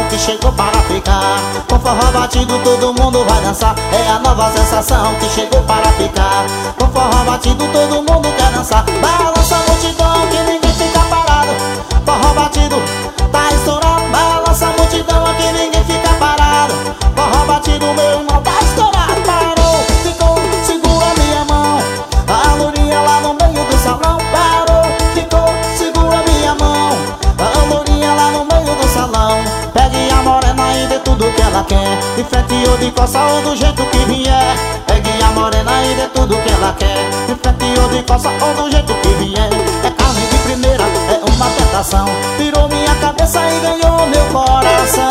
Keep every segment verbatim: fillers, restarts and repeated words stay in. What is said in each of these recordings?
que chegou para ficar. Com forró batido todo mundo vai dançar. É a nova sensação que chegou para ficar. Com forró batido todo mundo quer dançar. Balança a multidão que ninguém fica parado. Forró batido tá estourado. Balança a multidão aqui ninguém fica parado. Forró batido meu irmão tá estourado. Parou, ficou, segura minha mão. A lourinha lá no meio do salão. Parou, ficou, segura minha mão. A lourinha lá no meio do salão. Pegue a morena e dê tudo que ela quer. De frente ou de costa ou do jeito que vier. Pegue a morena e dê tudo que ela quer. De frente ou de costa ou do jeito que vier. É carne de primeira, é uma tentação. Virou minha cabeça e ganhou meu coração.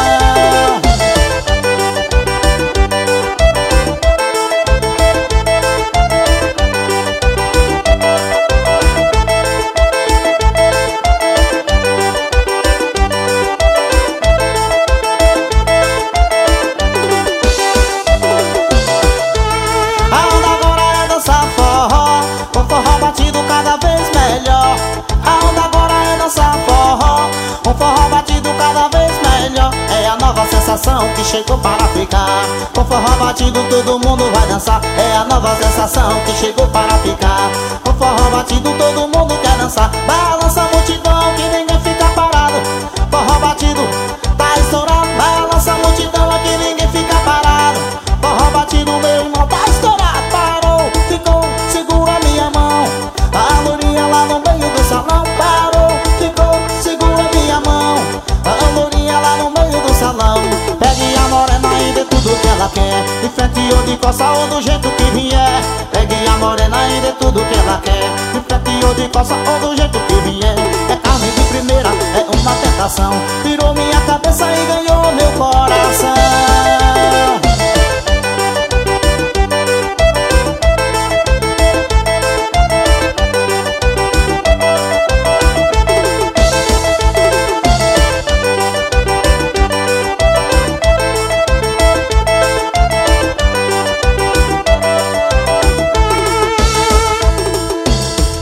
Cada vez melhor. A onda agora é dançar forró. Um forró batido cada vez melhor. É a nova sensação que chegou para ficar. Com forró batido todo mundo vai dançar. É a nova sensação que chegou para ficar. Com forró batido todo mundo quer dançar. Balança a multidão que ninguém fica parado. Forró batido tá estourado. Balança a multidão aqui ninguém fica parado. Forró batido meu irmão tá estourado. Parou, ficou, segura minha mão. A lourinha lá no meio do salão. Parou, ficou, segura minha mão. A lourinha lá no meio do salão. Pegue a morena e dê tudo que ela quer. De frente ou de costa ou do jeito que vier. Pegue a morena e dê tudo que ela quer. De frente ou de costa ou do jeito que vier. É carne de primeira, é uma tentação. Virou minha cabeça e ganhou meu coração.